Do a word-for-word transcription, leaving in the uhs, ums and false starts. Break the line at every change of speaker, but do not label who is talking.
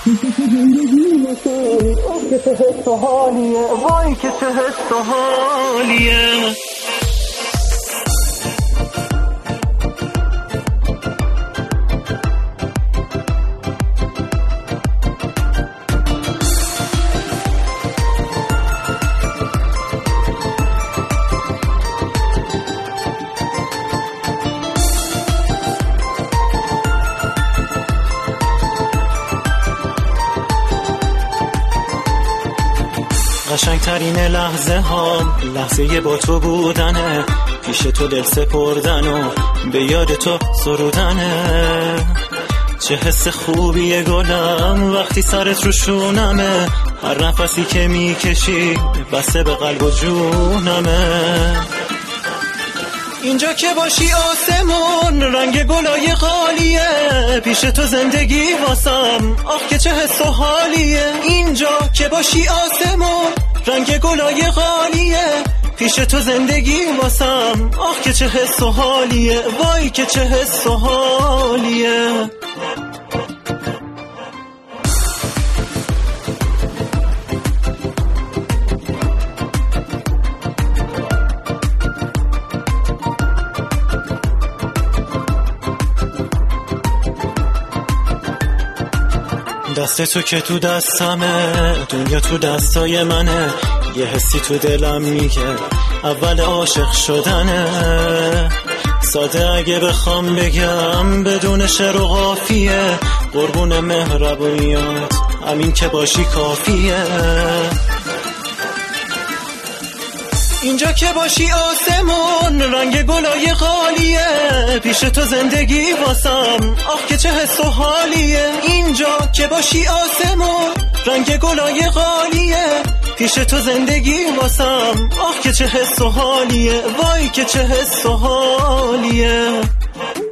آه که چه حس و حالیه، وای که چه حس و حالیه.
قشنگترین لحظه ها لحظه با تو بودنه، پیش تو دل سپردن و به یاد تو سرودنه. چه حس خوبیه گلم وقتی سرت رو شونمه، هر نفسی که میکشی بسته به قلب و جونمه. اینجا که باشی آسمون رنگ گلای خالیه، پیش تو زندگی واسم آخ که چه حس و حالیه. اینجا که باشی آسمون رنگ گلای خالیه، پیش تو زندگی واسم آخ که چه حس و حالیه، وای که چه حس و حالیه. دست تو که تو دستمه، دنیا تو دستای منه، یه حسی تو دلم میگه اول عاشق شدنه. ساده اگه بخوام بگم بدون شعر و قافیه، قربون مهربونیات همین که باشی کافیه. اینجا که باشی آسمون رنگ گلای خالیه، پیش تو زندگی واسم آخ که چه حس و حالیه. اینجا که باشی آسمون رنگ گلای خالیه، پیش تو زندگی واسم آخ که چه حس و حالیه، وای که چه حس و حالیه.